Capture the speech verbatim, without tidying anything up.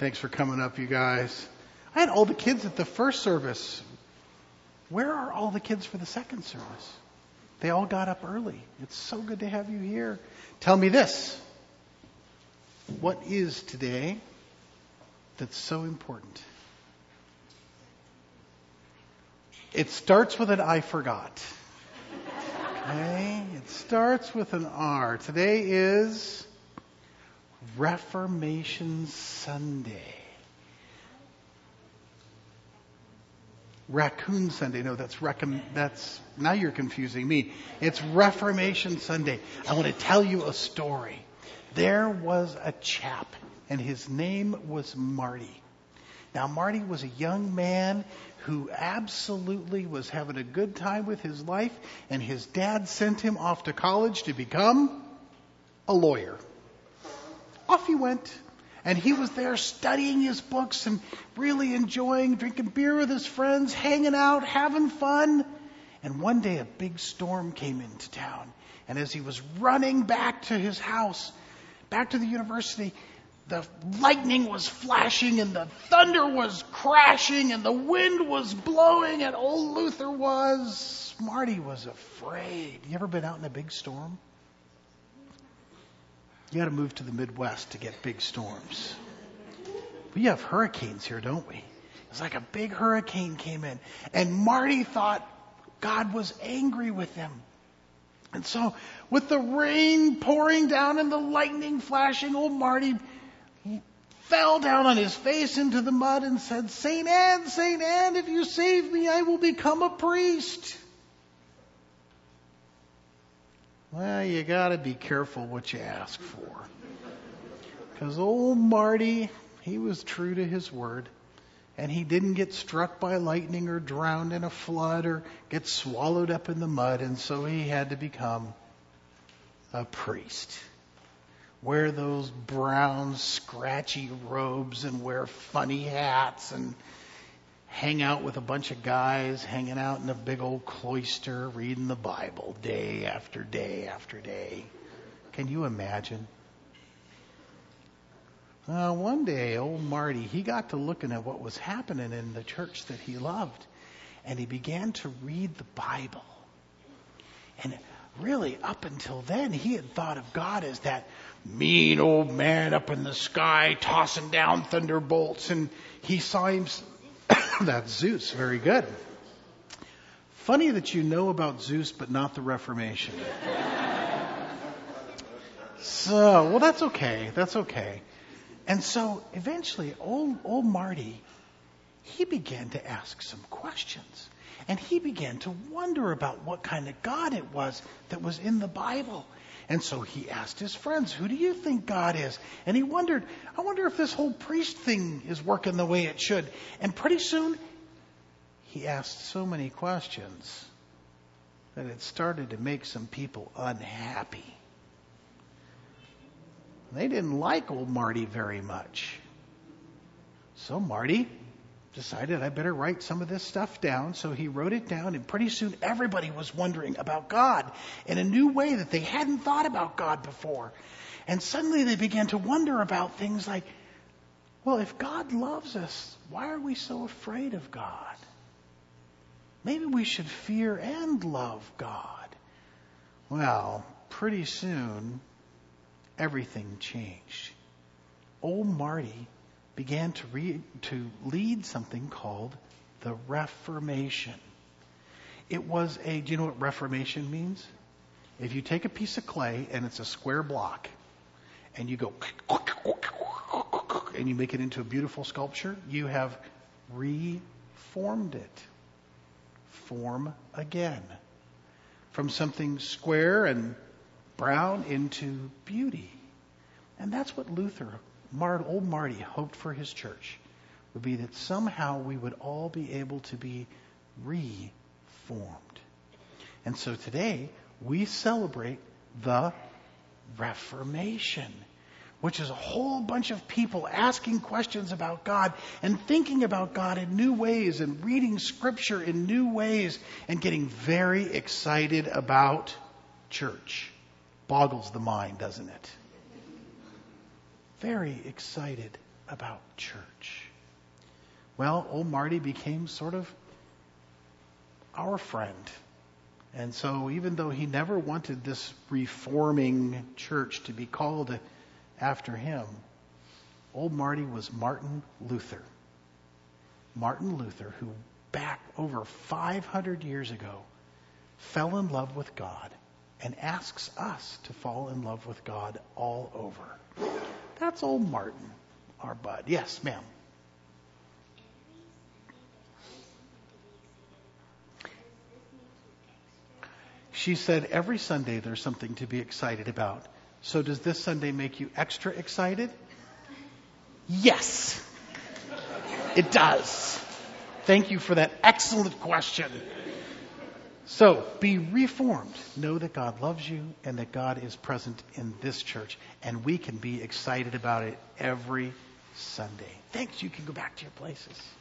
Thanks for coming up, you guys. I had all the kids at the first service. Where are all the kids for the second service? They all got up early. It's so good to have you here. Tell me this. What is today that's so important? It starts with an I forgot. Okay? It starts with an R. Today is Reformation Sunday. Raccoon Sunday. No, that's recom- that's now you're confusing me. It's Reformation Sunday. I want to tell you a story. There was a chap, and his name was Marty. Now, Marty was a young man who absolutely was having a good time with his life, and his dad sent him off to college to become a lawyer. Off he went. And he was there studying his books and really enjoying drinking beer with his friends, hanging out, having fun. And one day a big storm came into town. And as he was running back to his house, back to the university, the lightning was flashing and the thunder was crashing and the wind was blowing and old Luther was, Marty was afraid. You ever been out in a big storm? You got to move to the Midwest to get big storms. We have hurricanes here, don't we? It's like a big hurricane came in. And Marty thought God was angry with him. And so with the rain pouring down and the lightning flashing, old Marty fell down on his face into the mud and said, "Saint Anne, Saint Anne, if you save me, I will become a priest." Well, you got to be careful what you ask for. Because old Marty, he was true to his word. And he didn't get struck by lightning or drowned in a flood or get swallowed up in the mud. And so he had to become a priest. Wear those brown, scratchy robes and wear funny hats and hang out with a bunch of guys, hanging out in a big old cloister, reading the Bible day after day after day. Can you imagine? Uh, one day, old Marty, he got to looking at what was happening in the church that he loved, and he began to read the Bible. And really, up until then, he had thought of God as that mean old man up in the sky tossing down thunderbolts, and he saw him... That's Zeus. Very good. Funny that you know about Zeus, but not the Reformation. So, well, that's okay. That's okay. And so, eventually, old, old Marty, he began to ask some questions. And he began to wonder about what kind of God it was that was in the Bible. And so he asked his friends, "Who do you think God is?" And he wondered, I wonder if this whole priest thing is working the way it should. And pretty soon, he asked so many questions that it started to make some people unhappy. They didn't like old Marty very much. So Marty decided I better write some of this stuff down. So he wrote it down, and pretty soon everybody was wondering about God in a new way that they hadn't thought about God before. And suddenly they began to wonder about things like, well, if God loves us, why are we so afraid of God? Maybe we should fear and love God. Well, pretty soon everything changed. Old Marty began to read, to lead something called the Reformation. It was a, do you know what Reformation means? If you take a piece of clay and it's a square block and you go and you make it into a beautiful sculpture, you have reformed it. Form again. From something square and brown into beauty. And that's what Luther Mar- old Marty hoped for his church, would be that somehow we would all be able to be reformed. And so today we celebrate the Reformation, which is a whole bunch of people asking questions about God and thinking about God in new ways and reading Scripture in new ways and getting very excited about church. Boggles the mind, doesn't it? Very excited about church? Well, old Marty became sort of our friend. And so even though he never wanted this reforming church to be called after him, old Marty was Martin Luther. Martin Luther, who back over five hundred years ago fell in love with God and asks us to fall in love with God all over. That's old Martin, our bud. Yes, ma'am. She said every Sunday there's something to be excited about. So does this Sunday make you extra excited? Yes, it does. Thank you for that excellent question. So be reformed. Know that God loves you and that God is present in this church. And we can be excited about it every Sunday. Thanks. You can go back to your places.